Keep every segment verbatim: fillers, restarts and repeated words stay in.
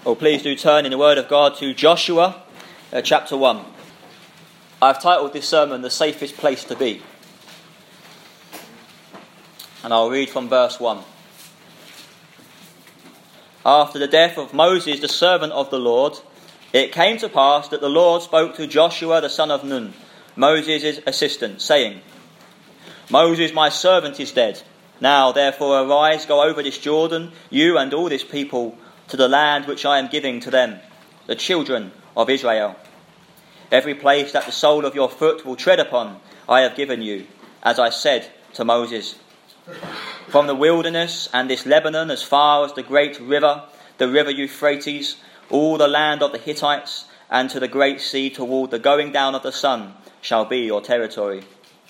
Well, please do turn in the Word of God to Joshua uh, chapter one. I've titled this sermon, The Safest Place to Be. And I'll read from verse one. After the death of Moses, the servant of the Lord, it came to pass that the Lord spoke to Joshua the son of Nun, Moses' assistant, saying, Moses, my servant, is dead. Now, therefore, arise, go over this Jordan, you and all this people, to the land which I am giving to them, the children of Israel. Every place that the sole of your foot will tread upon, I have given you, as I said to Moses. From the wilderness and this Lebanon as far as the great river, the river Euphrates, all the land of the Hittites, and to the great sea toward the going down of the sun shall be your territory.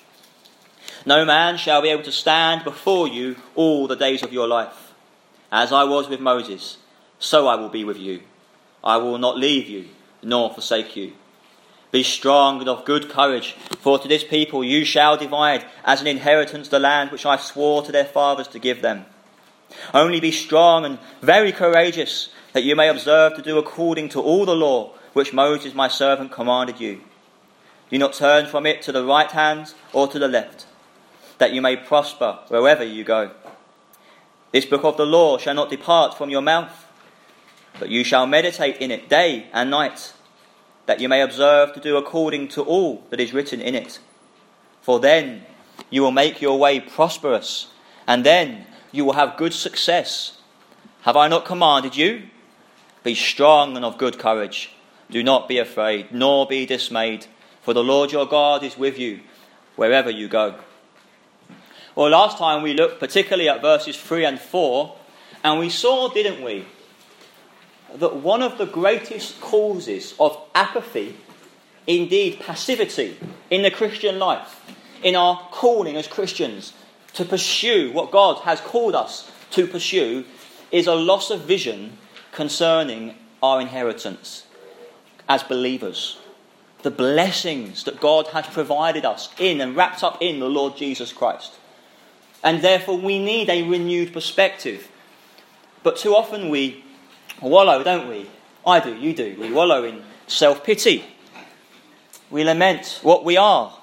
No man shall be able to stand before you all the days of your life. As I was with Moses, so I will be with you. I will not leave you, nor forsake you. Be strong and of good courage, for to this people you shall divide as an inheritance the land which I swore to their fathers to give them. Only be strong and very courageous, that you may observe to do according to all the law which Moses my servant commanded you. Do not turn from it to the right hand or to the left, that you may prosper wherever you go. This book of the law shall not depart from your mouth, but you shall meditate in it day and night, that you may observe to do according to all that is written in it. For then you will make your way prosperous, and then you will have good success. Have I not commanded you? Be strong and of good courage. Do not be afraid, nor be dismayed, for the Lord your God is with you wherever you go. Well, last time we looked particularly at verses three and four, and we saw, didn't we, that one of the greatest causes of apathy, indeed passivity, in the Christian life, in our calling as Christians to pursue what God has called us to pursue, is a loss of vision concerning our inheritance as believers. The blessings that God has provided us in and wrapped up in the Lord Jesus Christ. And therefore we need a renewed perspective. But too often we wallow, don't we? I do, you do. We wallow in self-pity. We lament what we are,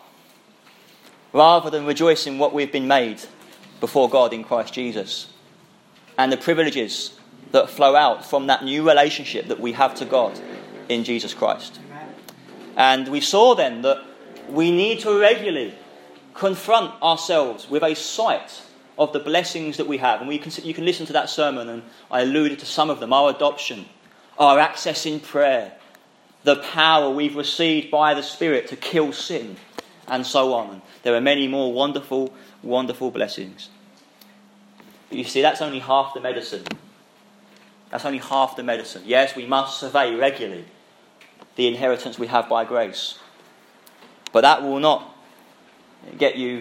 rather than rejoice in what we've been made before God in Christ Jesus, and the privileges that flow out from that new relationship that we have to God in Jesus Christ. And we saw then that we need to regularly confront ourselves with a sight of the blessings that we have. And we can, you can listen to that sermon, and I alluded to some of them. Our adoption, our access in prayer, the power we've received by the Spirit to kill sin, and so on. There are many more wonderful, wonderful blessings. But you see, that's only half the medicine. That's only half the medicine. Yes, we must survey regularly the inheritance we have by grace. But that will not get you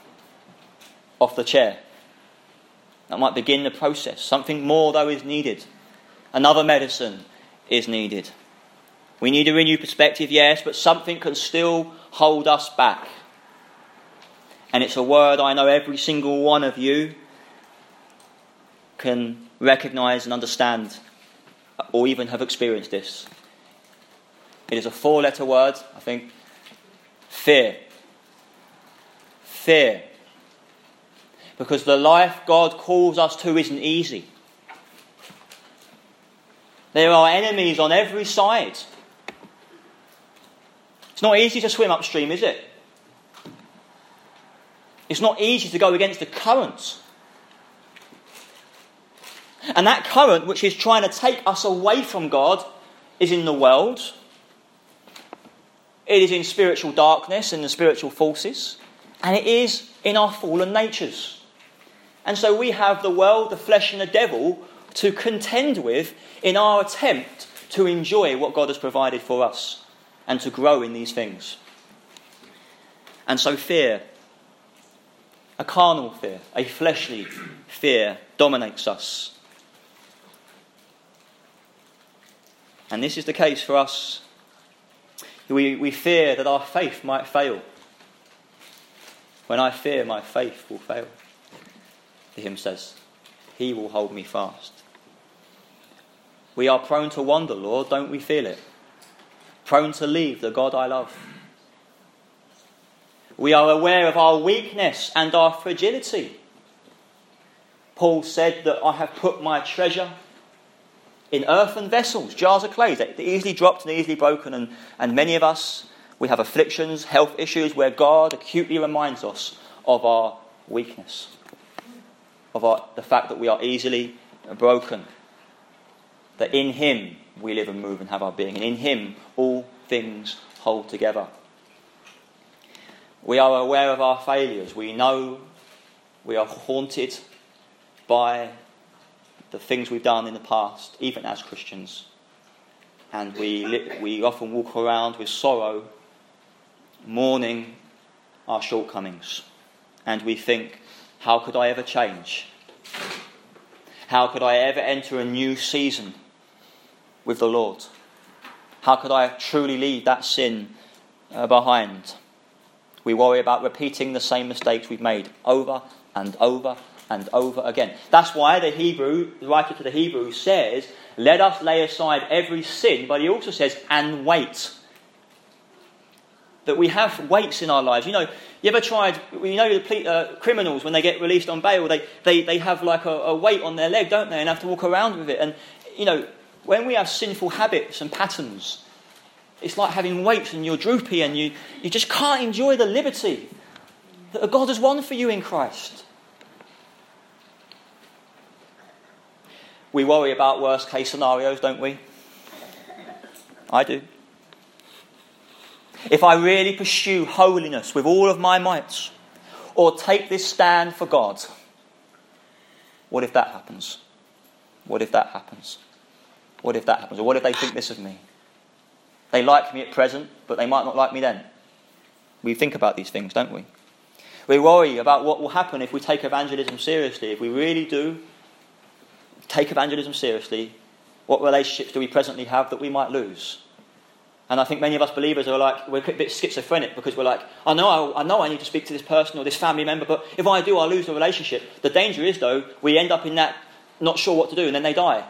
off the chair. That might begin the process. Something more, though, is needed. Another medicine is needed. We need a renewed perspective, yes, but something can still hold us back. And it's a word I know every single one of you can recognise and understand, or even have experienced this. It is a four-letter word, I think. Fear. Fear. Because the life God calls us to isn't easy. There are enemies on every side. It's not easy to swim upstream, is it? It's not easy to go against the current. And that current which is trying to take us away from God is in the world. It is in spiritual darkness and the spiritual forces. And it is in our fallen natures. And so we have the world, the flesh and the devil to contend with in our attempt to enjoy what God has provided for us and to grow in these things. And so fear, a carnal fear, a fleshly fear, dominates us. And this is the case for us. We, we fear that our faith might fail. When I fear, my faith will fail. The hymn says, He will hold me fast. We are prone to wander, Lord, don't we feel it? Prone to leave the God I love. We are aware of our weakness and our fragility. Paul said that I have put my treasure in earthen vessels, jars of clay, that easily dropped and easily broken. And, and many of us, we have afflictions, health issues, where God acutely reminds us of our weakness, of our, the fact that we are easily broken, that in him we live and move and have our being, and in him all things hold together. We are aware of our failures. We know we are haunted by the things we've done in the past, even as Christians. And we we often walk around with sorrow, mourning our shortcomings. And we think, how could I ever change? How could I ever enter a new season with the Lord? How could I truly leave that sin uh, behind? We worry about repeating the same mistakes we've made over and over and over again. That's why the Hebrew, the writer to the Hebrews says, let us lay aside every sin, but he also says, and wait. That we have weights in our lives. You know, you ever tried, you know, the uh, criminals, when they get released on bail, they, they, they have like a, a weight on their leg, don't they, and have to walk around with it. And, you know, when we have sinful habits and patterns, it's like having weights and you're droopy and you, you just can't enjoy the liberty that God has won for you in Christ. We worry about worst case scenarios, don't we? I do. If I really pursue holiness with all of my might, or take this stand for God, what if that happens? What if that happens? What if that happens? Or what if they think this of me? They like me at present, but they might not like me then. We think about these things, don't we? We worry about what will happen if we take evangelism seriously. If we really do take evangelism seriously, what relationships do we presently have that we might lose? And I think many of us believers are like, we're a bit schizophrenic because we're like, I know I, I know I need to speak to this person or this family member, but if I do, I'll lose the relationship. The danger is, though, we end up in that not sure what to do and then they die.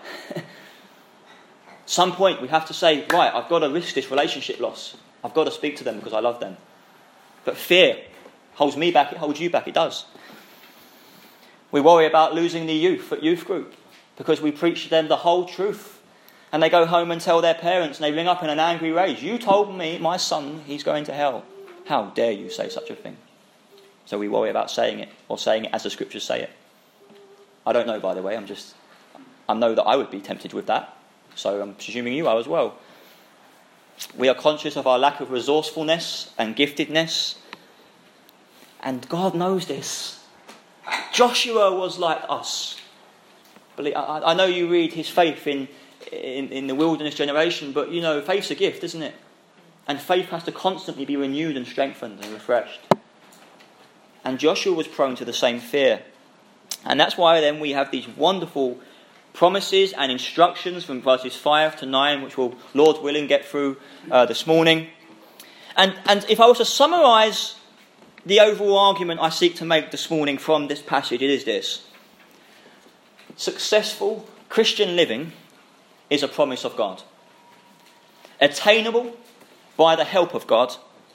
Some point we have to say, right, I've got to risk this relationship loss. I've got to speak to them because I love them. But fear holds me back, it holds you back, it does. We worry about losing the youth at youth group because we preach to them the whole truth. And they go home and tell their parents and they ring up in an angry rage, you told me, my son, he's going to hell. How dare you say such a thing? So we worry about saying it, or saying it as the scriptures say it. I don't know, by the way, I'm just, I know that I would be tempted with that. So I'm presuming you are as well. We are conscious of our lack of resourcefulness and giftedness. And God knows this. Joshua was like us. I know you read his faith in, in, in the wilderness generation, but you know, faith's a gift, isn't it? And faith has to constantly be renewed and strengthened and refreshed. And Joshua was prone to the same fear. And that's why then we have these wonderful promises and instructions from verses five to nine, which we'll, Lord willing, get through uh, this morning. And, and if I was to summarise the overall argument I seek to make this morning from this passage, it is this. Successful Christian living is a promise of God. Attainable by the help of God.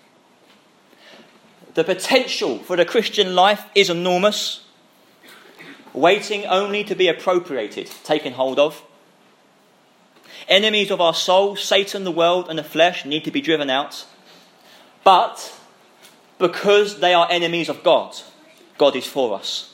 The potential for the Christian life is enormous. Waiting only to be appropriated, taken hold of. Enemies of our soul, Satan, the world, and the flesh need to be driven out. But because they are enemies of God, God is for us.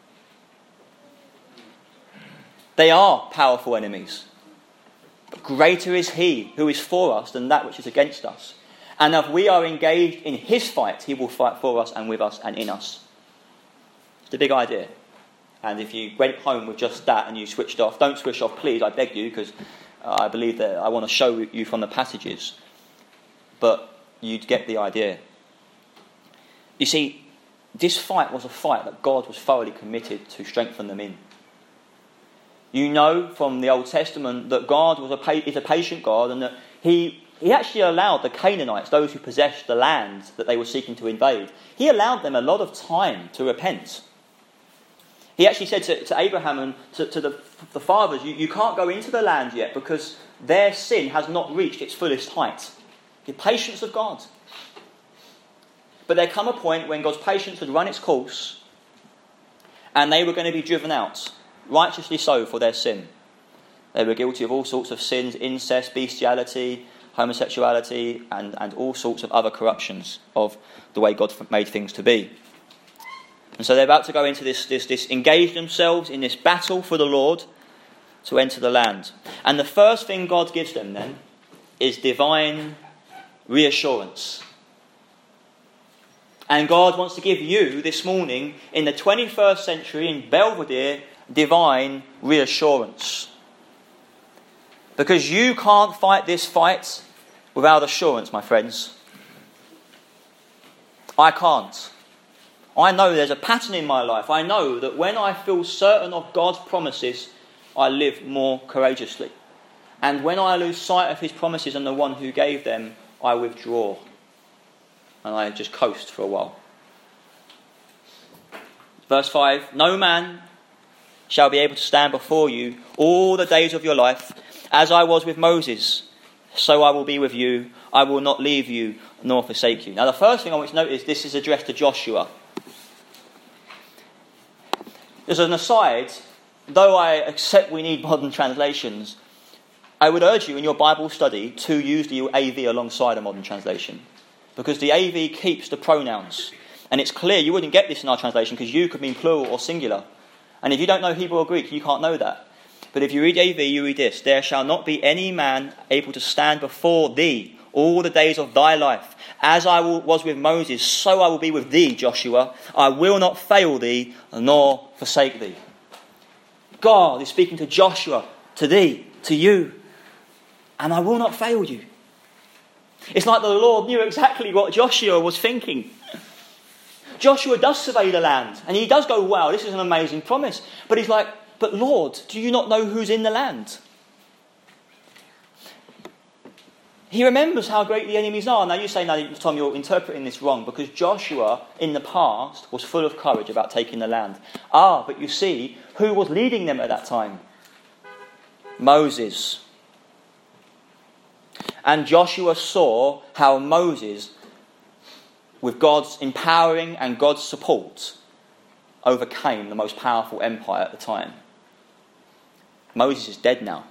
They are powerful enemies. But greater is he who is for us than that which is against us. And if we are engaged in his fight, he will fight for us and with us and in us. It's the big idea. And if you went home with just that and you switched off, don't switch off, please, I beg you, because I believe that I want to show you from the passages. But you'd get the idea. You see, this fight was a fight that God was thoroughly committed to strengthen them in. You know from the Old Testament that God was a pa- is a patient God, and that he, he actually allowed the Canaanites, those who possessed the land that they were seeking to invade, he allowed them a lot of time to repent. He actually said to, to Abraham and to, to the, the fathers, you, you can't go into the land yet because their sin has not reached its fullest height. The patience of God. But there come a point when God's patience had run its course and they were going to be driven out, righteously so, for their sin. They were guilty of all sorts of sins, incest, bestiality, homosexuality, and, and all sorts of other corruptions of the way God made things to be. And so they're about to go into this, this, this engage themselves in this battle for the Lord to enter the land. And the first thing God gives them then is divine reassurance. And God wants to give you this morning, in the twenty-first century, in Belvedere, divine reassurance. Because you can't fight this fight without assurance, my friends. I can't. I know there's a pattern in my life. I know that when I feel certain of God's promises, I live more courageously. And when I lose sight of his promises and the one who gave them, I withdraw. And I just coast for a while. Verse five, no man shall be able to stand before you all the days of your life. As I was with Moses, so I will be with you. I will not leave you nor forsake you. Now the first thing I want to note is this is addressed to Joshua. As an aside, though I accept we need modern translations, I would urge you in your Bible study to use the A V alongside a modern translation. Because the A V keeps the pronouns. And it's clear you wouldn't get this in our translation because you could mean plural or singular. And if you don't know Hebrew or Greek, you can't know that. But if you read A V, you read this. There shall not be any man able to stand before thee all the days of thy life. As I was with Moses, so I will be with thee, Joshua. I will not fail thee, nor forsake thee. God is speaking to Joshua, to thee, to you. And I will not fail you. It's like the Lord knew exactly what Joshua was thinking. Joshua does survey the land, and he does go, wow, this is an amazing promise. But he's like, but Lord, do you not know who's in the land? He remembers how great the enemies are. Now you say, now Tom, you're interpreting this wrong, because Joshua in the past was full of courage about taking the land. Ah, but you see, who was leading them at that time? Moses. And Joshua saw how Moses, with God's empowering and God's support, overcame the most powerful empire at the time. Moses is dead now.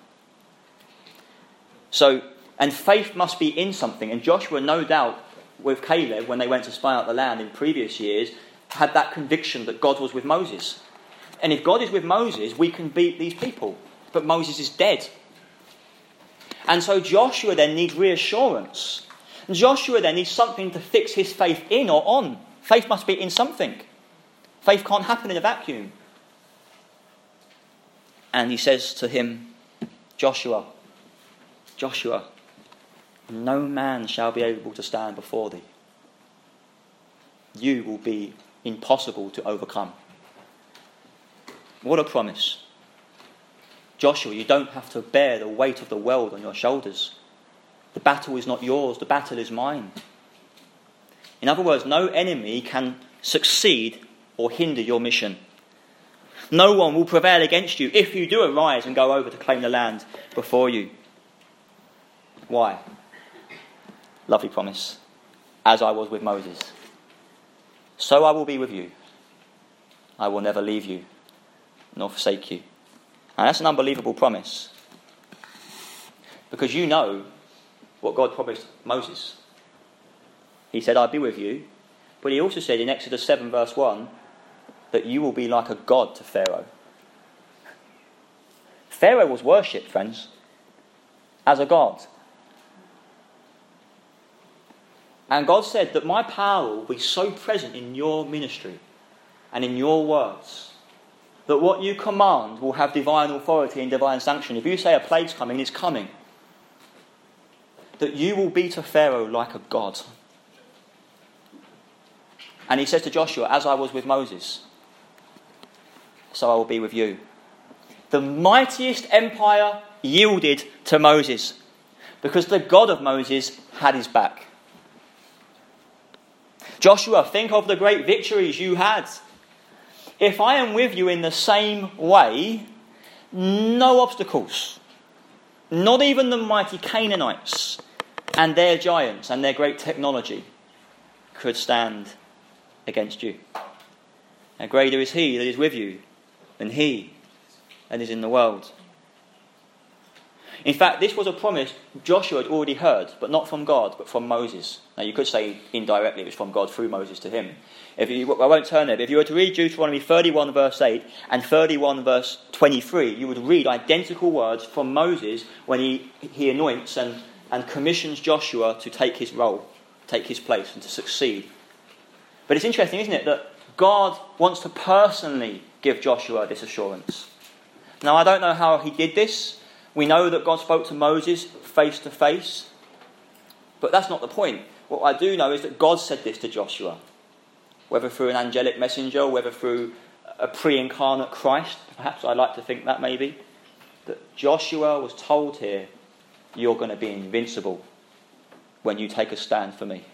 So, and faith must be in something. And Joshua, no doubt, with Caleb, when they went to spy out the land in previous years, had that conviction that God was with Moses. And if God is with Moses, we can beat these people. But Moses is dead. And so Joshua then needs reassurance. Joshua then needs something to fix his faith in or on. Faith must be in something. Faith can't happen in a vacuum. And he says to him, Joshua, Joshua, no man shall be able to stand before thee. You will be impossible to overcome. What a promise. Joshua, you don't have to bear the weight of the world on your shoulders. The battle is not yours, the battle is mine. In other words, no enemy can succeed or hinder your mission. No one will prevail against you if you do arise and go over to claim the land before you. Why? Lovely promise. As I was with Moses, so I will be with you. I will never leave you, nor forsake you. And that's an unbelievable promise. Because you know what God promised Moses. He said, I'll be with you. But he also said in Exodus seven verse one, that you will be like a god to Pharaoh. Pharaoh was worshipped, friends, as a god. And God said that my power will be so present in your ministry and in your words that what you command will have divine authority and divine sanction. If you say a plague's coming, it's coming. That you will be to Pharaoh like a god. And he says to Joshua, as I was with Moses, so I will be with you. The mightiest empire yielded to Moses because the God of Moses had his back. Joshua, think of the great victories you had. if I am with you in the same way, no obstacles, not even the mighty Canaanites and their giants and their great technology could stand against you. And greater is he that is with you than he that is in the world. In fact, this was a promise Joshua had already heard, but not from God, but from Moses. Now, you could say indirectly it was from God through Moses to him. If you, I won't turn there, but if you were to read Deuteronomy thirty-one verse eight and thirty-one verse twenty-three, you would read identical words from Moses when he, he anoints and, and commissions Joshua to take his role, take his place and to succeed. But it's interesting, isn't it, that God wants to personally give Joshua this assurance. Now, I don't know how he did this. We know that God spoke to Moses face to face, but that's not the point. What I do know is that God said this to Joshua, whether through an angelic messenger, whether through a pre-incarnate Christ, perhaps I like to think that maybe, that Joshua was told here, you're going to be invincible when you take a stand for me.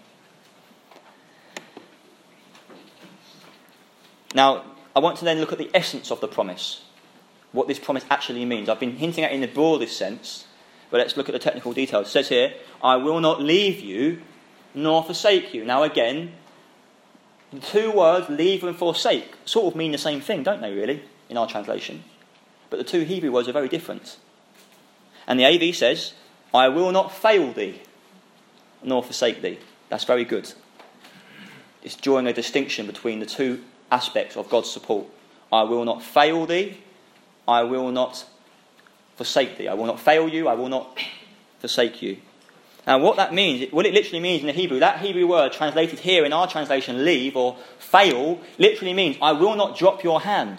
Now, I want to then look at the essence of the promise. What this promise actually means. I've been hinting at it in the broadest sense, but let's look at the technical details. It says here, I will not leave you nor forsake you. Now again, the two words, leave and forsake, sort of mean the same thing, don't they really, in our translation? But the two Hebrew words are very different. And the A V says, I will not fail thee nor forsake thee. That's very good. It's drawing a distinction between the two aspects of God's support. I will not fail thee, I will not forsake thee. I will not fail you, I will not forsake you. And what that means, what it literally means in the Hebrew, that Hebrew word translated here in our translation, leave or fail, literally means, I will not drop your hand.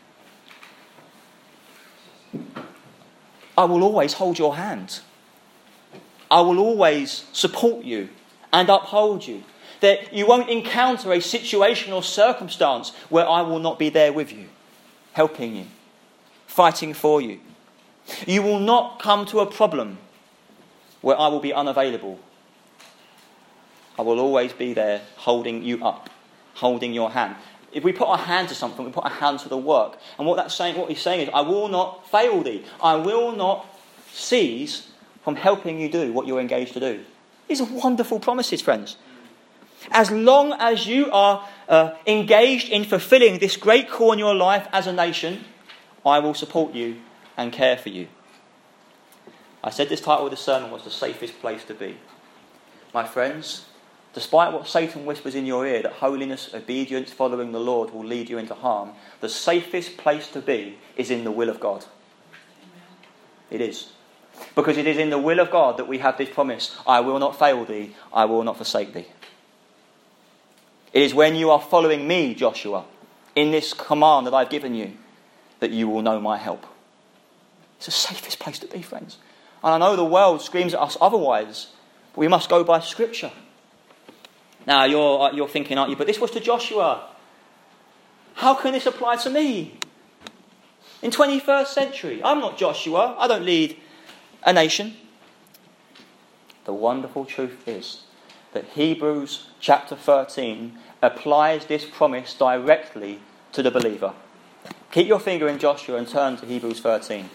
I will always hold your hand. I will always support you and uphold you. That you won't encounter a situation or circumstance where I will not be there with you, helping you, fighting for you. You will not come to a problem where I will be unavailable. I will always be there holding you up, holding your hand. If we put our hand to something, we put our hand to the work. And what that's saying, what he's saying is, I will not fail thee. I will not cease from helping you do what you're engaged to do. These are wonderful promises, friends. As long as you are uh, engaged in fulfilling this great call in your life as a nation, I will support you and care for you. I said this title of the sermon was the safest place to be. My friends, despite what Satan whispers in your ear, that holiness, obedience, following the Lord will lead you into harm, the safest place to be is in the will of God. It is. Because it is in the will of God that we have this promise, I will not fail thee, I will not forsake thee. It is when you are following me, Joshua, in this command that I've given you, that you will know my help. It's the safest place to be, friends. And I know the world screams at us otherwise, but we must go by Scripture. Now, you're, you're thinking, aren't you, but this was to Joshua. How can this apply to me? In twenty-first century, I'm not Joshua. I don't lead a nation. The wonderful truth is that Hebrews chapter thirteen applies this promise directly to the believer. Keep your finger in Joshua and turn to Hebrews thirteen.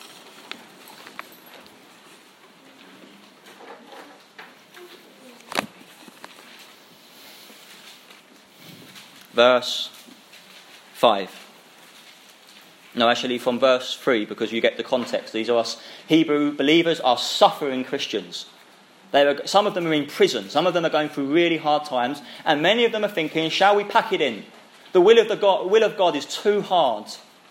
Verse five. No, actually from verse three, because you get the context. These are us. Hebrew believers are suffering Christians. They are, some of them are in prison. Some of them are going through really hard times. And many of them are thinking, shall we pack it in? The will of, the God, will of God is too hard.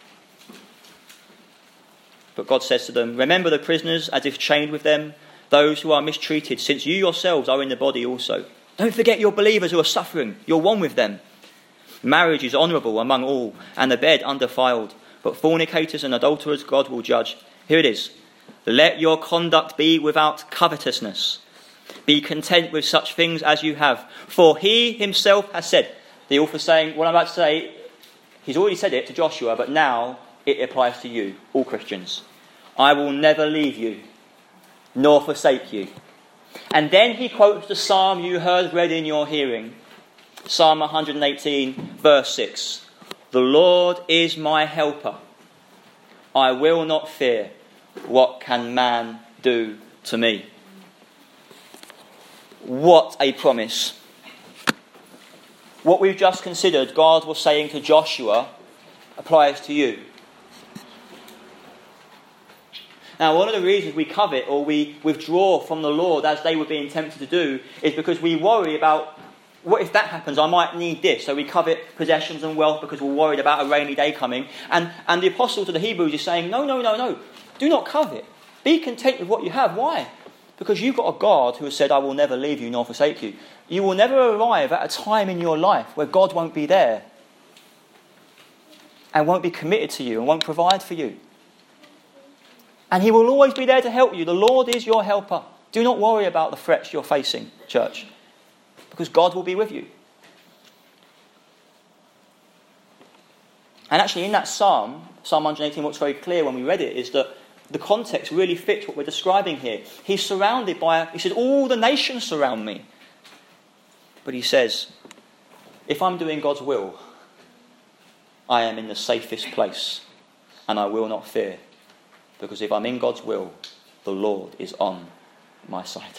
But God says to them, remember the prisoners as if chained with them, those who are mistreated, since you yourselves are in the body also. Don't forget your believers who are suffering. You're one with them. Marriage is honourable among all, and the bed undefiled. But fornicators and adulterers God will judge. Here it is. Let your conduct be without covetousness. Be content with such things as you have. For he himself has said. The author saying, what I'm about to say, he's already said it to Joshua, but now it applies to you, all Christians. I will never leave you, nor forsake you. And then he quotes the psalm you heard read in your hearing. Psalm one hundred eighteen, verse six. The Lord is my helper. I will not fear. What can man do to me? What a promise. What we've just considered, God was saying to Joshua, applies to you. Now, one of the reasons we covet or we withdraw from the Lord as they were being tempted to do is because we worry about, what if that happens? I might need this. So we covet possessions and wealth because we're worried about a rainy day coming. And, and the apostle to the Hebrews is saying, no, no, no, no. Do not covet. Be content with what you have. Why? Because you've got a God who has said, I will never leave you nor forsake you. You will never arrive at a time in your life where God won't be there and won't be committed to you and won't provide for you. And he will always be there to help you. The Lord is your helper. Do not worry about the threats you're facing, church, because God will be with you. And actually in that psalm, Psalm one eighteen, what's very clear when we read it is that the context really fits what we're describing here. He's surrounded by, he says, all the nations surround me. But he says, if I'm doing God's will, I am in the safest place and I will not fear. Because if I'm in God's will, the Lord is on my side.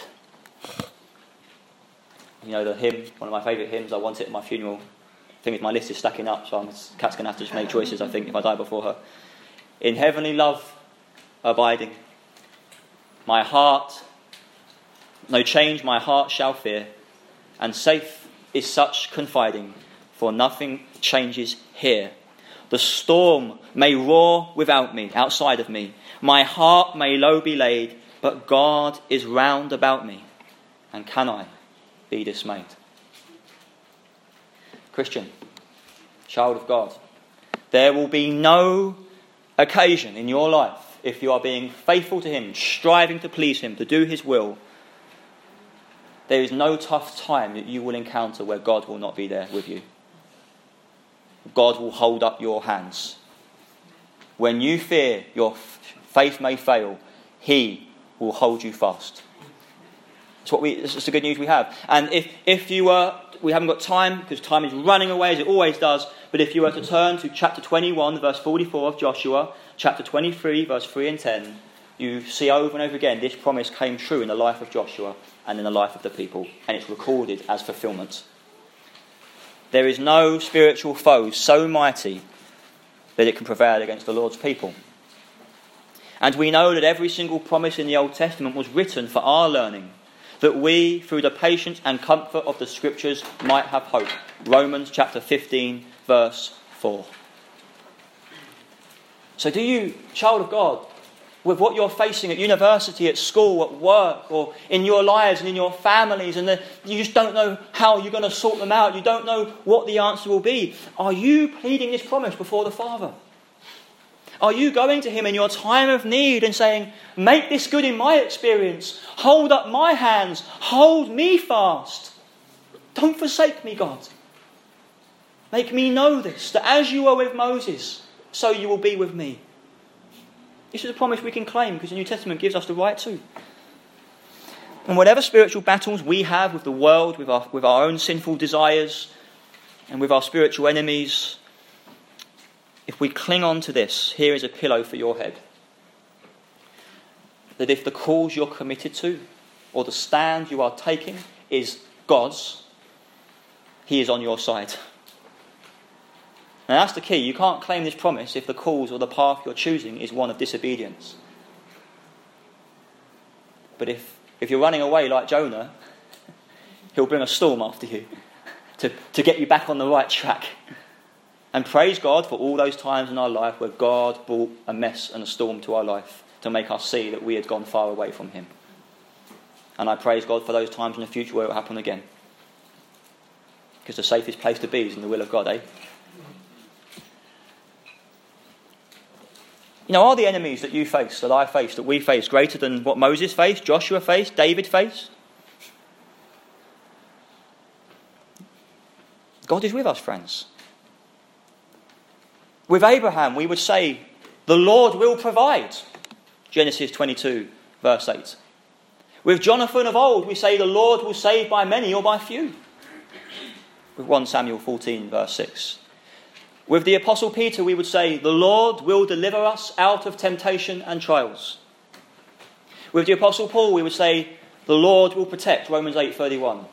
You know the hymn, one of my favourite hymns, I Want It at My Funeral. The thing is, my list is stacking up, so I'm, Kat's going to have to just make choices, I think, if I die before her. In heavenly love abiding, my heart, no change my heart shall fear, and safe is such confiding, for nothing changes here. The storm may roar without me, outside of me. My heart may low be laid, but God is round about me. And can I be dismayed? Christian, child of God, there will be no occasion in your life, if you are being faithful to him, striving to please him, to do his will, there is no tough time that you will encounter where God will not be there with you. God will hold up your hands. When you fear your faith may fail, he will hold you fast. That's what we. It's the good news we have. And if if you were, we haven't got time because time is running away as it always does. But if you were to turn to chapter twenty-one, verse forty-four of Joshua, chapter twenty-three, verse three and ten, you see over and over again this promise came true in the life of Joshua and in the life of the people, and it's recorded as fulfilment. There is no spiritual foe so mighty that it can prevail against the Lord's people. And we know that every single promise in the Old Testament was written for our learning, that we, through the patience and comfort of the Scriptures, might have hope. Romans chapter fifteen, verse four. So do you, child of God, with what you're facing at university, at school, at work, or in your lives and in your families, and the, you just don't know how you're going to sort them out, you don't know what the answer will be, are you pleading this promise before the Father? Are you going to him in your time of need and saying, make this good in my experience, hold up my hands, hold me fast, don't forsake me, God. Make me know this, that as you are with Moses, so you will be with me. This is a promise we can claim because the New Testament gives us the right to. And whatever spiritual battles we have with the world, with our, with our own sinful desires, and with our spiritual enemies, if we cling on to this, here is a pillow for your head. That if the cause you're committed to, or the stand you are taking, is God's, he is on your side. And that's the key. You can't claim this promise if the cause or the path you're choosing is one of disobedience. But if, if you're running away like Jonah, he'll bring a storm after you to, to get you back on the right track. And praise God for all those times in our life where God brought a mess and a storm to our life to make us see that we had gone far away from him. And I praise God for those times in the future where it will happen again. Because the safest place to be is in the will of God, eh? You know, are the enemies that you face, that I face, that we face, greater than what Moses faced, Joshua faced, David faced? God is with us, friends. With Abraham, we would say, the Lord will provide. Genesis twenty-two, verse eight. With Jonathan of old, we say, the Lord will save by many or by few. With First Samuel fourteen, verse six. With the Apostle Peter, we would say, the Lord will deliver us out of temptation and trials. With the Apostle Paul, we would say, the Lord will protect, Romans eight thirty-one.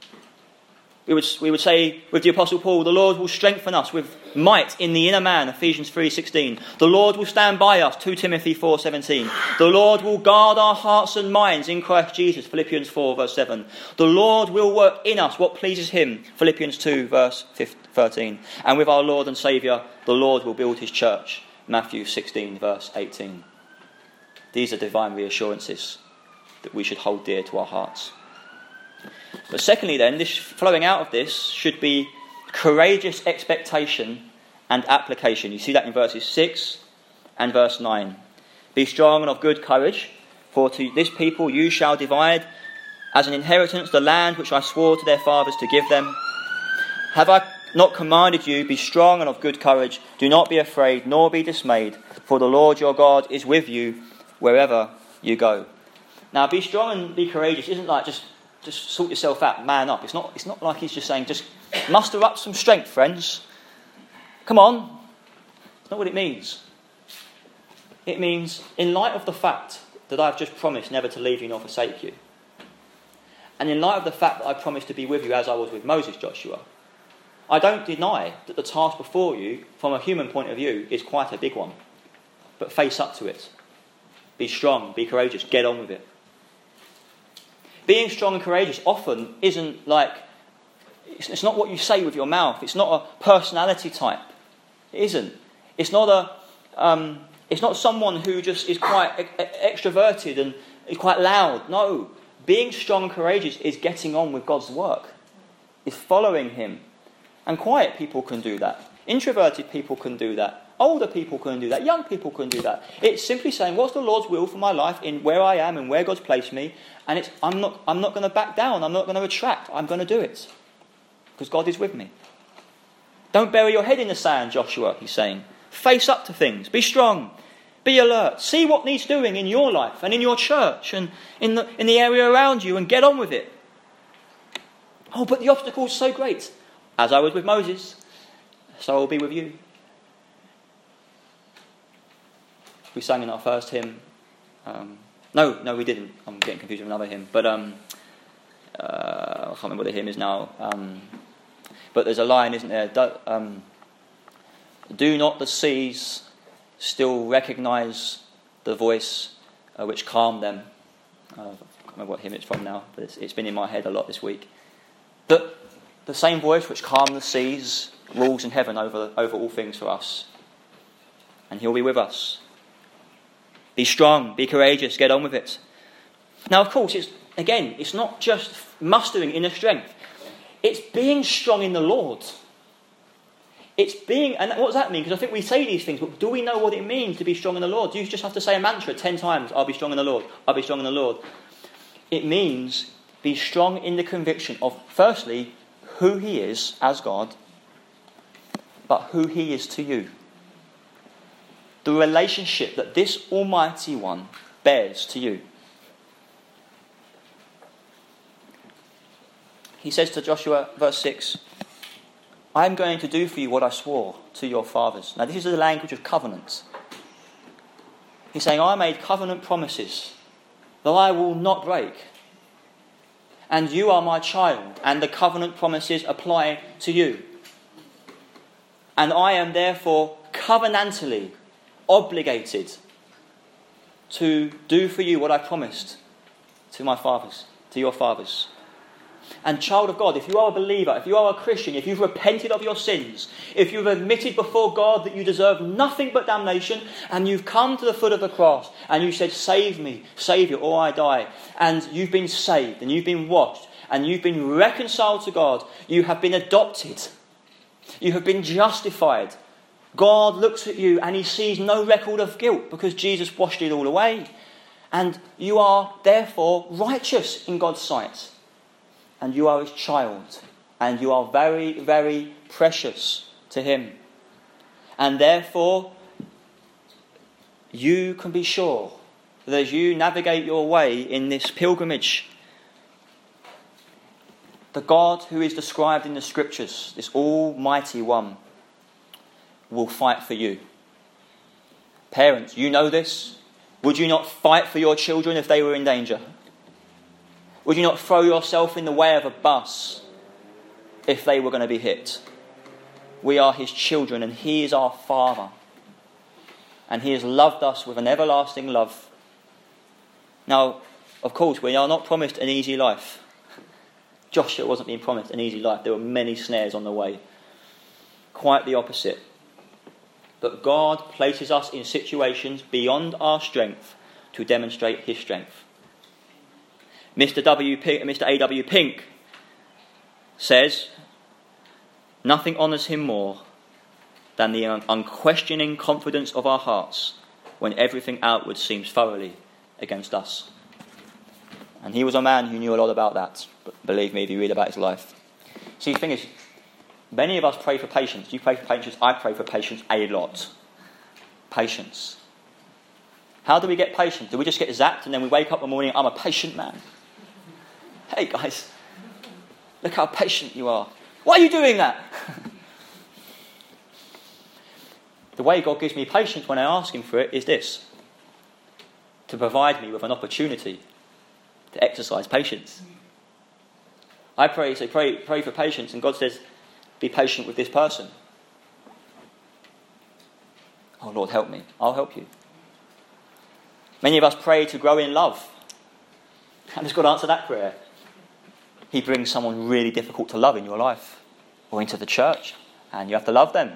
We would, we would say with the Apostle Paul, the Lord will strengthen us with might in the inner man, Ephesians three sixteen. The Lord will stand by us, Second Timothy four seventeen. The Lord will guard our hearts and minds in Christ Jesus, Philippians four verse seven. The Lord will work in us what pleases him, Philippians two verse thirteen. And with our Lord and Saviour, the Lord will build his church, Matthew sixteen verse eighteen. These are divine reassurances that we should hold dear to our hearts. But secondly then, this flowing out of this should be courageous expectation and application. You see that in verses six and verse nine. Be strong and of good courage, for to this people you shall divide as an inheritance the land which I swore to their fathers to give them. Have I not commanded you, be strong and of good courage, do not be afraid, nor be dismayed, for the Lord your God is with you wherever you go. Now, be strong and be courageous isn't like just Just sort yourself out, man up. It's not, it's not like he's just saying, just muster up some strength, friends. Come on. It's not what it means. It means, in light of the fact that I've just promised never to leave you nor forsake you, and in light of the fact that I promised to be with you as I was with Moses, Joshua, I don't deny that the task before you, from a human point of view, is quite a big one. But face up to it. Be strong, be courageous, get on with it. Being strong and courageous often isn't like, it's not what you say with your mouth. It's not a personality type. It isn't. It's not a, um, it's not someone who just is quite e- extroverted and is quite loud. No. Being strong and courageous is getting on with God's work. Is following him. And quiet people can do that. Introverted people can do that. Older people can do that. Young people can do that. It's simply saying, what's the Lord's will for my life in where I am and where God's placed me? And it's I'm not I'm not going to back down. I'm not going to retract. I'm going to do it. Because God is with me. Don't bury your head in the sand, Joshua, he's saying. Face up to things. Be strong. Be alert. See what needs doing in your life and in your church and in the, in the area around you and get on with it. Oh, but the obstacle's so great. As I was with Moses, so I will be with you. We sang in our first hymn. Um, no, no, we didn't. I'm getting confused with another hymn. But um, uh, I can't remember what the hymn is now. Um, but there's a line, isn't there? Do, um, Do not the seas still recognise the voice uh, which calmed them? Uh, I can't remember what hymn it's from now, but it's, it's been in my head a lot this week. That the same voice which calmed the seas rules in heaven over, over all things for us. And he'll be with us. Be strong, be courageous, get on with it. Now, of course, it's again, it's not just mustering inner strength. It's being strong in the Lord. It's being, and what does that mean? Because I think we say these things, but do we know what it means to be strong in the Lord? Do you just have to say a mantra ten times, I'll be strong in the Lord, I'll be strong in the Lord? It means be strong in the conviction of, firstly, who he is as God, but who he is to you. The relationship that this Almighty One bears to you. He says to Joshua, verse six, I am going to do for you what I swore to your fathers. Now this is the language of covenant. He's saying, I made covenant promises that I will not break. And you are my child, and the covenant promises apply to you. And I am therefore covenantally obligated to do for you what I promised to my fathers, to your fathers. And child of God, if you are a believer, if you are a Christian, if you've repented of your sins, if you've admitted before God that you deserve nothing but damnation, and you've come to the foot of the cross, and you said, save me, Saviour, or I die, and you've been saved, and you've been washed, and you've been reconciled to God, you have been adopted, you have been justified. God looks at you and he sees no record of guilt because Jesus washed it all away. And you are therefore righteous in God's sight. And you are his child. And you are very, very precious to him. And therefore, you can be sure that as you navigate your way in this pilgrimage, the God who is described in the scriptures, this Almighty One, will fight for you. Parents, you know this. Would you not fight for your children if they were in danger? Would you not throw yourself in the way of a bus if they were going to be hit? We are his children and he is our Father. And he has loved us with an everlasting love. Now, of course, we are not promised an easy life. Joshua wasn't being promised an easy life. There were many snares on the way. Quite the opposite. But God places us in situations beyond our strength to demonstrate his strength. Mister W. P- Mister A W Pink says, nothing honours him more than the un- unquestioning confidence of our hearts when everything outward seems thoroughly against us. And he was a man who knew a lot about that. But believe me, if you read about his life. See, the thing is, many of us pray for patience. You pray for patience, I pray for patience a lot. Patience. How do we get patience? Do we just get zapped and then we wake up in the morning, I'm a patient man? Hey guys, look how patient you are. Why are you doing that? The way God gives me patience when I ask him for it is this: to provide me with an opportunity to exercise patience. I pray, say, pray, pray for patience, and God says, be patient with this person. Oh Lord, help me. I'll help you. Many of us pray to grow in love. How does God answer that prayer? He brings someone really difficult to love in your life or into the church, and you have to love them.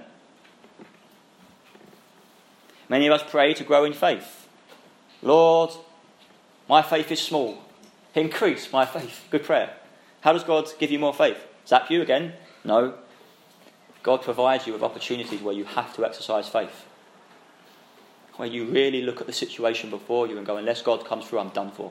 Many of us pray to grow in faith. Lord, my faith is small. Increase my faith. Good prayer. How does God give you more faith? Zap you again? No. God provides you with opportunities where you have to exercise faith. Where you really look at the situation before you and go, unless God comes through, I'm done for.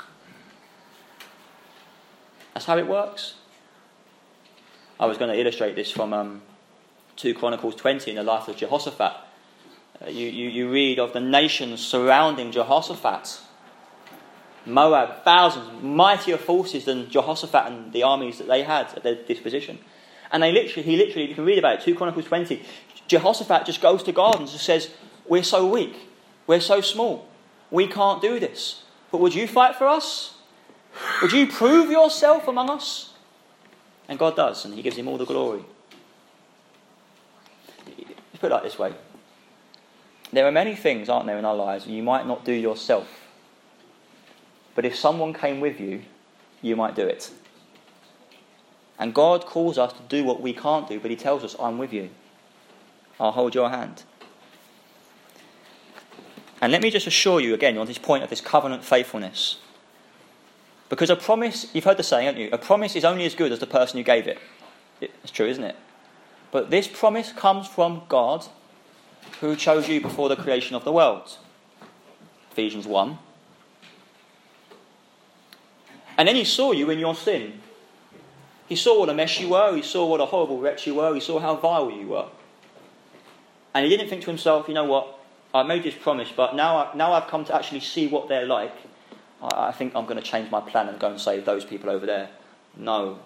That's how it works. I was going to illustrate this from um, Second Chronicles twenty in the life of Jehoshaphat. Uh, you, you, you read of the nations surrounding Jehoshaphat. Moab, thousands, mightier forces than Jehoshaphat and the armies that they had at their disposition. And they literally, he literally, you can read about it, Second Chronicles twenty, Jehoshaphat just goes to God and just says, we're so weak, we're so small, we can't do this. But would you fight for us? Would you prove yourself among us? And God does, and he gives him all the glory. Let's put it like this way. There are many things, aren't there, in our lives you might not do yourself. But if someone came with you, you might do it. And God calls us to do what we can't do, but he tells us, I'm with you. I'll hold your hand. And let me just assure you again on this point of this covenant faithfulness. Because a promise, you've heard the saying, haven't you? A promise is only as good as the person who gave it. It's true, isn't it? But this promise comes from God, who chose you before the creation of the world. Ephesians one. And then he saw you in your sin. He saw what a mess you were. He saw what a horrible wretch you were. He saw how vile you were. And he didn't think to himself, you know what, I made this promise, but now, I, now I've come to actually see what they're like. I, I think I'm going to change my plan and go and save those people over there. No.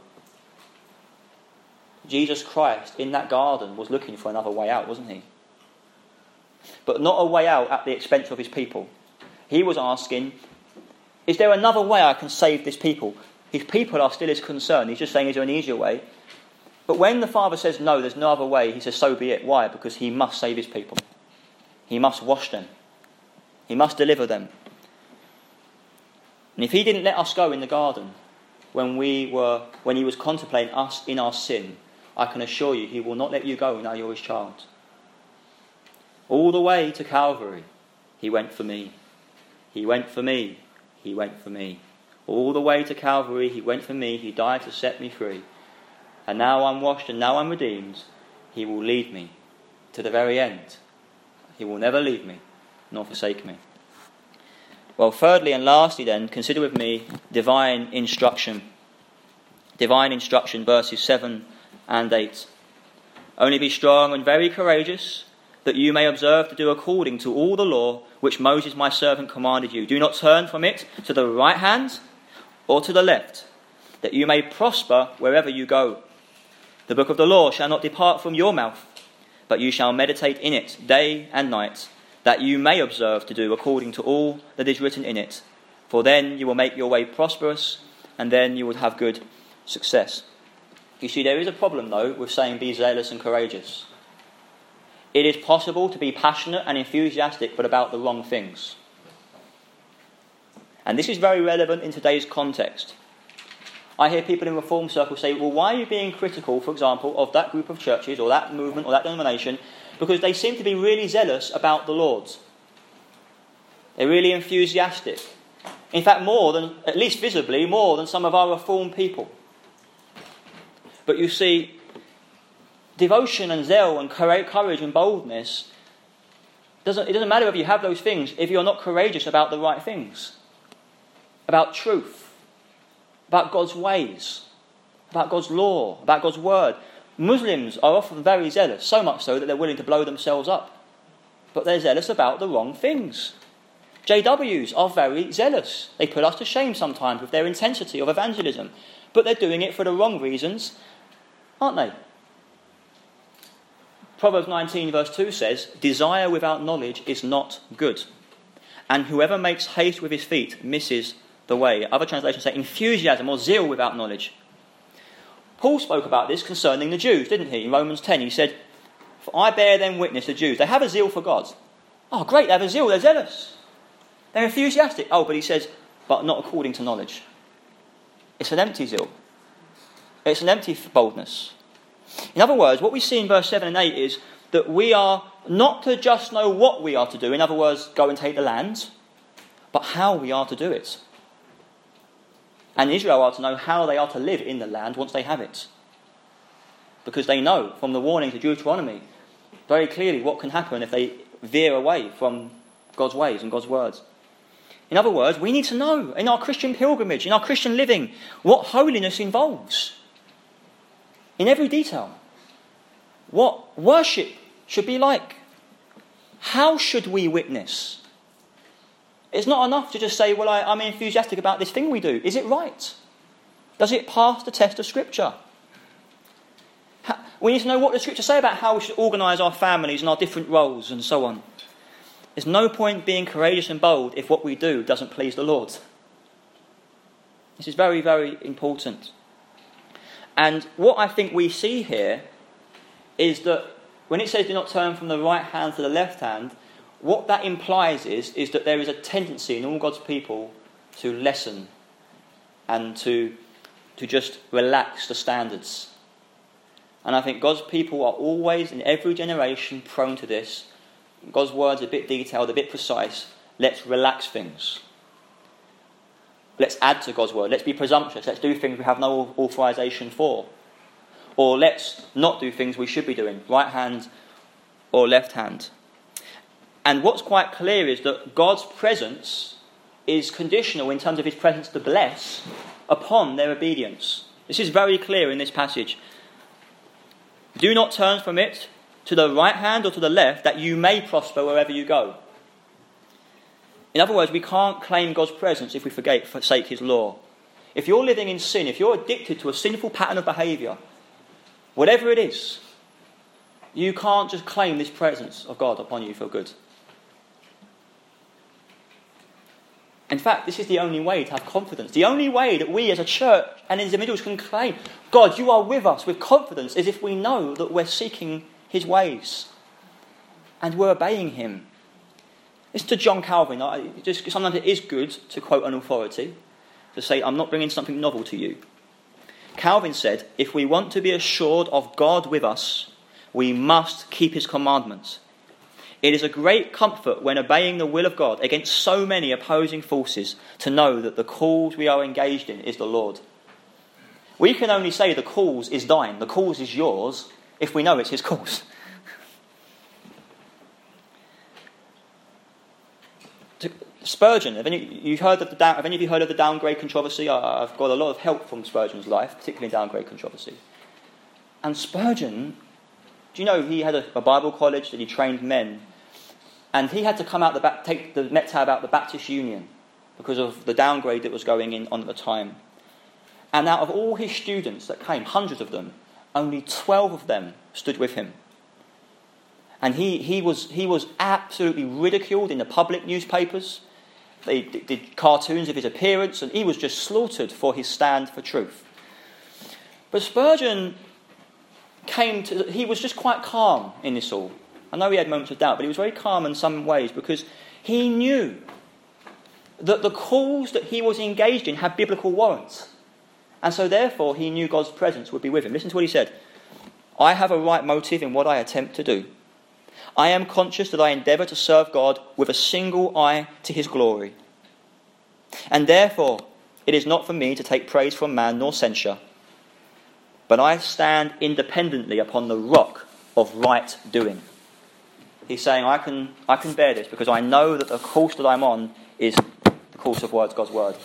Jesus Christ, in that garden, was looking for another way out, wasn't he? But not a way out at the expense of his people. He was asking, is there another way I can save this people? His people are still his concern. He's just saying, is there an easier way? But when the Father says, no, there's no other way, he says, so be it. Why? Because he must save his people. He must wash them. He must deliver them. And if he didn't let us go in the garden when we were, when he was contemplating us in our sin, I can assure you he will not let you go now you're his child. All the way to Calvary, he went for me. He went for me. He went for me. All the way to Calvary, he went for me. He died to set me free. And now I'm washed and now I'm redeemed. He will lead me to the very end. He will never leave me nor forsake me. Well, thirdly and lastly then, consider with me divine instruction. Divine instruction, verses seven and eight. Only be strong and very courageous, that you may observe to do according to all the law which Moses my servant commanded you. Do not turn from it to the right hand or to the left, that you may prosper wherever you go. The book of the law shall not depart from your mouth, but you shall meditate in it day and night, that you may observe to do according to all that is written in it. For then you will make your way prosperous, and then you will have good success. You see, there is a problem, though, with saying be zealous and courageous. It is possible to be passionate and enthusiastic, but about the wrong things. And this is very relevant in today's context. I hear people in reform circles say, well, why are you being critical, for example, of that group of churches or that movement or that denomination? Because they seem to be really zealous about the Lord. They're really enthusiastic. In fact, more than, at least visibly, more than some of our reformed people. But you see, devotion and zeal and courage and boldness, doesn't, it doesn't matter if you have those things if you're not courageous about the right things. About truth. About God's ways. About God's law. About God's word. Muslims are often very zealous, so much so that they're willing to blow themselves up. But they're zealous about the wrong things. J Ws are very zealous. They put us to shame sometimes with their intensity of evangelism. But they're doing it for the wrong reasons, aren't they? Proverbs nineteen verse two says, desire without knowledge is not good, and whoever makes haste with his feet misses the way. Other translations say enthusiasm or zeal without knowledge. Paul spoke about this concerning the Jews, didn't he? In Romans ten, he said, for I bear them witness, the Jews. They have a zeal for God. Oh, great, they have a zeal, they're zealous. They're enthusiastic. Oh, but he says, but not according to knowledge. It's an empty zeal. It's an empty boldness. In other words, what we see in verse seven and eight is that we are not to just know what we are to do, in other words, go and take the land, but how we are to do it. And Israel are to know how they are to live in the land once they have it. Because they know from the warnings of Deuteronomy very clearly what can happen if they veer away from God's ways and God's words. In other words, we need to know in our Christian pilgrimage, in our Christian living, what holiness involves. In every detail. What worship should be like. How should we witness? It's not enough to just say, well, I, I'm enthusiastic about this thing we do. Is it right? Does it pass the test of Scripture? How, we need to know what the Scriptures say about how we should organise our families and our different roles and so on. There's no point being courageous and bold if what we do doesn't please the Lord. This is very, very important. And what I think we see here is that when it says do not turn from the right hand to the left hand, what that implies is, is that there is a tendency in all God's people to lessen and to, to just relax the standards. And I think God's people are always, in every generation, prone to this. God's word's a bit detailed, a bit precise. Let's relax things. Let's add to God's word. Let's be presumptuous. Let's do things we have no authorization for. Or let's not do things we should be doing, right hand or left hand. And what's quite clear is that God's presence is conditional in terms of his presence to bless upon their obedience. This is very clear in this passage. Do not turn from it to the right hand or to the left, that you may prosper wherever you go. In other words, we can't claim God's presence if we forget, forsake his law. If you're living in sin, if you're addicted to a sinful pattern of behaviour, whatever it is, you can't just claim this presence of God upon you for good. In fact, this is the only way to have confidence. The only way that we as a church and individuals can claim, God, you are with us with confidence, is if we know that we're seeking his ways and we're obeying him. Listen to John Calvin. I, just, sometimes it is good to quote an authority, to say, I'm not bringing something novel to you. Calvin said, if we want to be assured of God with us, we must keep his commandments. It is a great comfort when obeying the will of God against so many opposing forces to know that the cause we are engaged in is the Lord. We can only say the cause is thine, the cause is yours, if we know it's his cause. Spurgeon, have any, you've heard of the down, have any of you heard of the downgrade controversy? I've got a lot of help from Spurgeon's life, particularly in downgrade controversy. And Spurgeon, do you know he had a, a Bible college that he trained men, and he had to come out the back, take the Met Tab out the Baptist Union because of the downgrade that was going in on at the time. And out of all his students that came, hundreds of them, only twelve of them stood with him. And he, he, was, he was absolutely ridiculed in the public newspapers. They did cartoons of his appearance, and he was just slaughtered for his stand for truth. But Spurgeon came to, he was just quite calm in this all. I know he had moments of doubt, but he was very calm in some ways because he knew that the cause that he was engaged in had biblical warrants. And so therefore he knew God's presence would be with him. Listen to what he said. I have a right motive in what I attempt to do. I am conscious that I endeavour to serve God with a single eye to his glory. And therefore it is not for me to take praise from man nor censure, but I stand independently upon the rock of right doing. He's saying, I can I can bear this because I know that the course that I'm on is the course of words, God's word.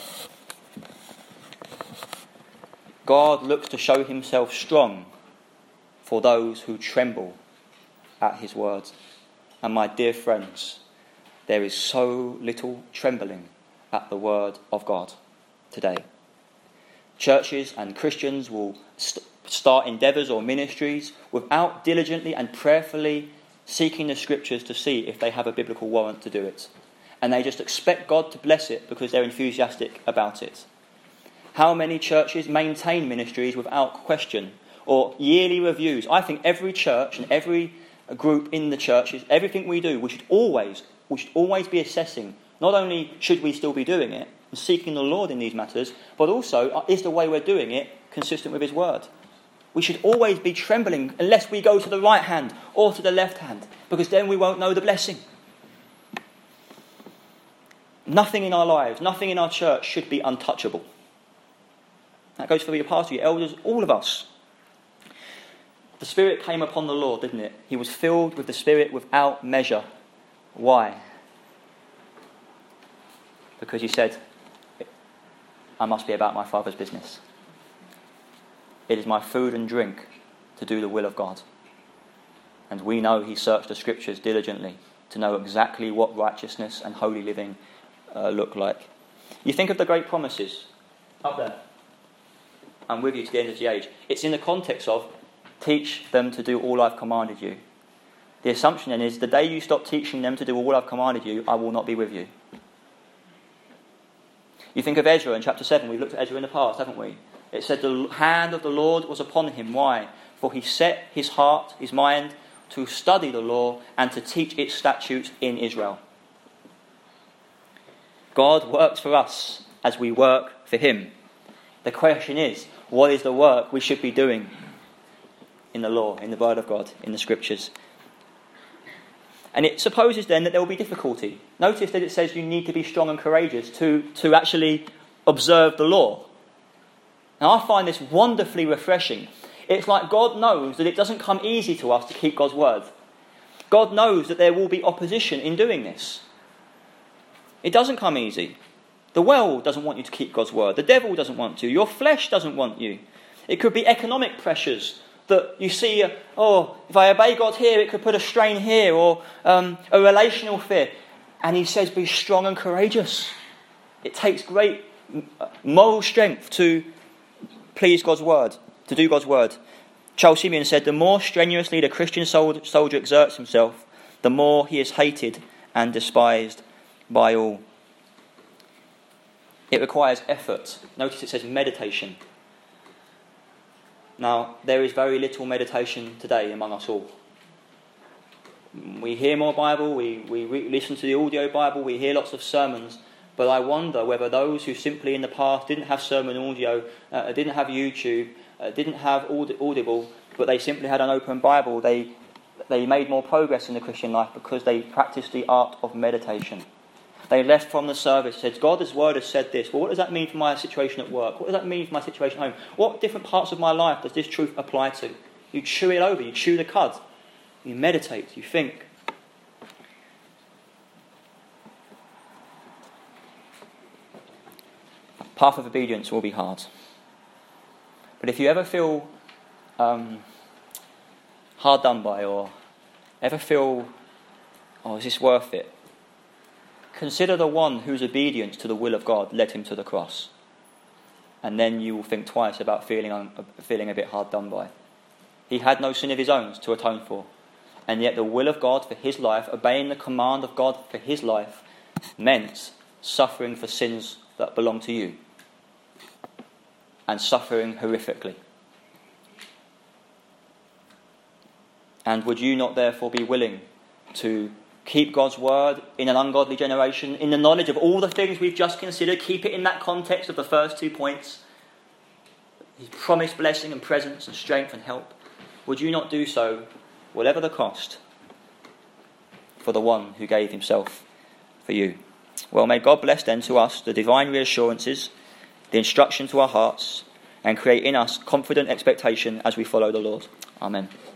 God looks to show himself strong for those who tremble at his words. And my dear friends, there is so little trembling at the word of God today. Churches and Christians will st- start endeavours or ministries without diligently and prayerfully seeking the scriptures to see if they have a biblical warrant to do it. And they just expect God to bless it because they're enthusiastic about it. How many churches maintain ministries without question or yearly reviews? I think every church and every group in the churches, everything we do, we should always, we should always be assessing. Not only should we still be doing it and seeking the Lord in these matters, but also is the way we're doing it consistent with his word? We should always be trembling unless we go to the right hand or to the left hand, because then we won't know the blessing. Nothing in our lives, nothing in our church should be untouchable. That goes for your pastor, your elders, all of us. The Spirit came upon the Lord, didn't it? He was filled with the Spirit without measure. Why? Because he said, I must be about my Father's business. It is my food and drink to do the will of God. And we know he searched the scriptures diligently to know exactly what righteousness and holy living uh, look like. You think of the great promises up there. I'm with you to the end of the age. It's in the context of teach them to do all I've commanded you. The assumption then is the day you stop teaching them to do all I've commanded you, I will not be with you. You think of Ezra in chapter seven. We've looked at Ezra in the past, haven't we? It said the hand of the Lord was upon him. Why? For he set his heart, his mind, to study the law and to teach its statutes in Israel. God works for us as we work for him. The question is, what is the work we should be doing in the law, in the word of God, in the scriptures? And it supposes then that there will be difficulty. Notice that it says you need to be strong and courageous to, to actually observe the law. Now I find this wonderfully refreshing. It's like God knows that it doesn't come easy to us to keep God's word. God knows that there will be opposition in doing this. It doesn't come easy. The world doesn't want you to keep God's word. The devil doesn't want to. Your flesh doesn't want you. It could be economic pressures that you see, uh, oh, if I obey God here, it could put a strain here, or um, a relational fear. And he says, be strong and courageous. It takes great moral strength to please God's word, to do God's word. Charles Simeon said, the more strenuously the Christian soldier exerts himself, the more he is hated and despised by all. It requires effort. Notice it says meditation. Now, there is very little meditation today among us all. We hear more Bible, we, we re- listen to the audio Bible, we hear lots of sermons, but I wonder whether those who simply in the past didn't have sermon audio, uh, didn't have YouTube, uh, didn't have aud- Audible, but they simply had an open Bible, they, they made more progress in the Christian life because they practiced the art of meditation. They left from the service, said, God's word has said this. Well, what does that mean for my situation at work? What does that mean for my situation at home? What different parts of my life does this truth apply to? You chew it over, you chew the cud. You meditate, you think. Path of obedience will be hard. But if you ever feel um, hard done by, or ever feel, oh, is this worth it? Consider the one whose obedience to the will of God led him to the cross. And then you will think twice about feeling, un- feeling a bit hard done by. He had no sin of his own to atone for. And yet the will of God for his life, obeying the command of God for his life, meant suffering for sins that belong to you. And suffering horrifically. And would you not therefore be willing to keep God's word in an ungodly generation, in the knowledge of all the things we've just considered, keep it in that context of the first two points, his promised blessing and presence and strength and help? Would you not do so, whatever the cost, for the one who gave himself for you? Well, may God bless then to us the divine reassurances, the instruction to our hearts, and create in us confident expectation as we follow the Lord. Amen.